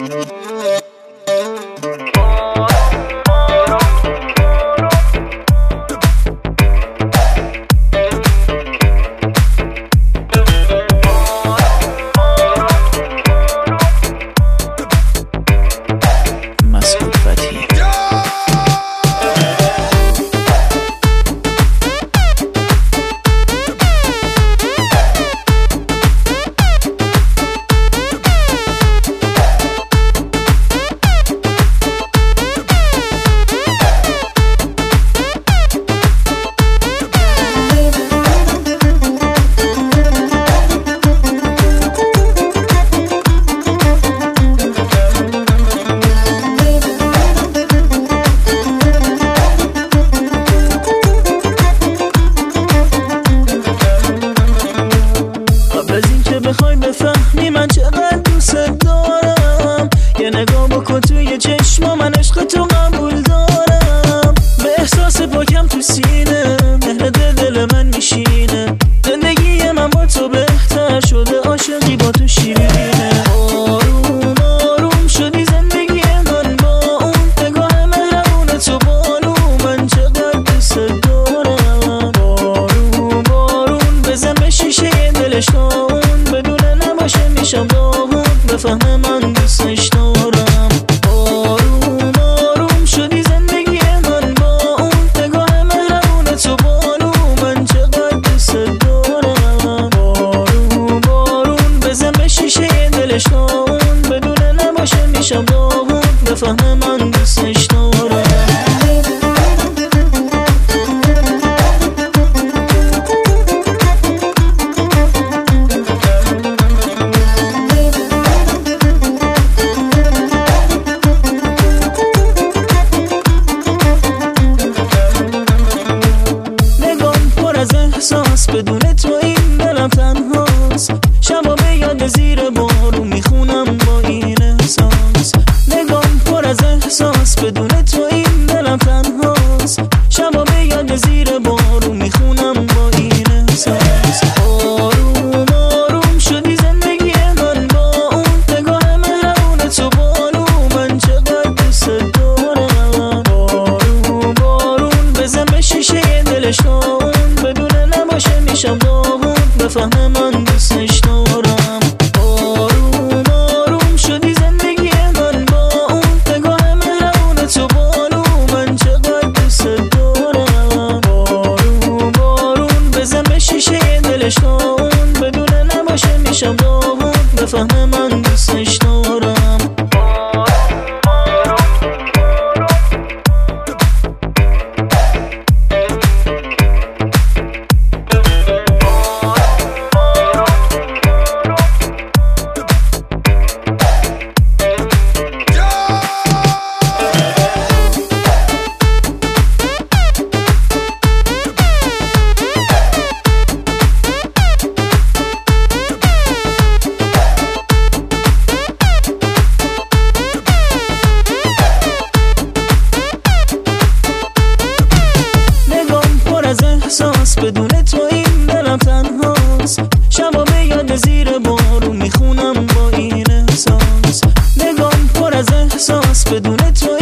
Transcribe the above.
بخوای بفهمی من چقدر دوست دارم، یه نگاه بکن توی چشما، من عشق تو قبول دارم. به احساس پاکم تو سینه مهر دل من میشینه، زندگی من با تو بهتر شده، عاشقی با تو شیرینه. آروم آروم شدی زندگی من با اون نگاه مهربون تو بالو، من چقدر دوست دارم. بارون بارون بزن به شیشه دلش میشم داغون، بفهمه من دوستش دارم. آروم آروم شدی زندگی من با اون نگاه مهربون تو بالو، من چقدر دوست دارم. بارون بارون بزن به شیشه دلش داغون، بدون نباشه میشم داغون، بفهمه من دوستش دارم. احساس بدون تو این دلم تنهاست، شبا به یاد زیر بارون میخونم با این احساس. نگام پر از احساس بدون تو این دلم تنهاست، شبا به یاد زیر بارون میخونم با این احساس. آروم آروم شدی زندگی من با اون نگاه مهربون تو بالو، من چقدر دوست دارم. بارون بارون بزن به شیشه دلش میشم داغون، بفهمه من دوستش دارم. آروم آروم شدی زندگی من با اون نگاه مهربون تو بالو، من چقدر دوست دارم. بارون بارون بزن به شیشه دلش داغون، بدون نباشه میشم داغون، بفهمه من دوستش دارم. احساس بدون تو این دلم تنهاست، شبا به یاد زیر بارون میخونم با این احساس. نگام پر از احساس بدون تو